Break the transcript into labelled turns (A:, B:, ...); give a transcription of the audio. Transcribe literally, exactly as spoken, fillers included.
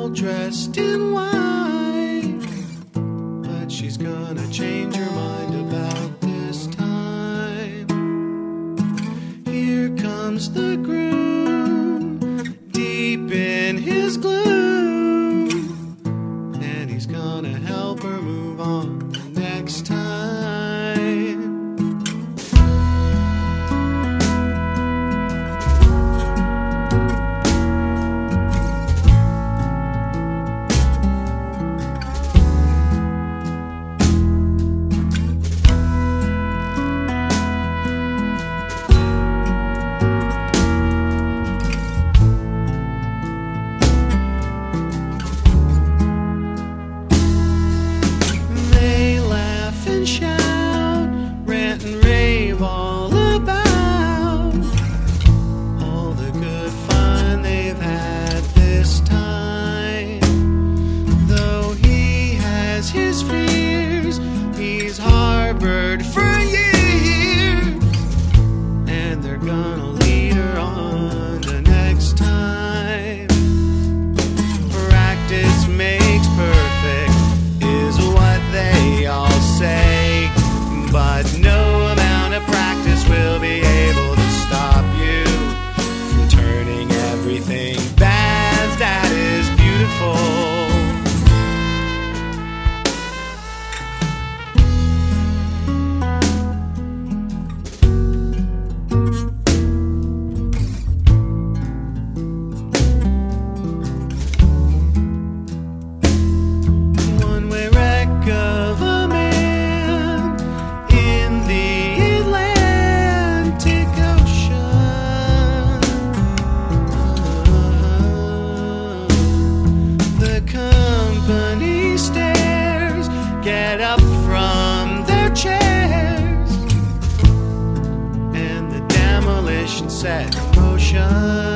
A: all dressed in white, but she's gonna change her mind about this time. Here comes the groom, deep in his gloom, and he's gonna help her move on the next time. Harbored for years, and they're gonna lead her on the next time. Practice makes perfect is what they all say, but no amount of practice will be able to stop you from turning everything bad that is beautiful. Get up from their chairs, and the demolition set in motion.